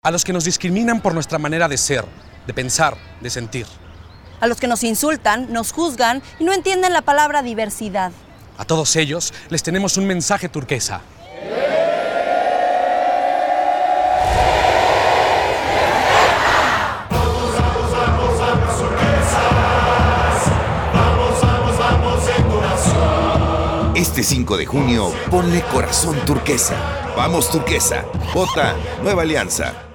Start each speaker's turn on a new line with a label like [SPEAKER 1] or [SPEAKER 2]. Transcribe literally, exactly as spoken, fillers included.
[SPEAKER 1] A los que nos discriminan por nuestra manera de ser, de pensar, de sentir.
[SPEAKER 2] A los que nos insultan, nos juzgan y no entienden la palabra diversidad.
[SPEAKER 1] A todos ellos les tenemos un mensaje turquesa.
[SPEAKER 3] Este cinco de junio, ponle corazón turquesa. Vamos turquesa. Vota Nueva Alianza.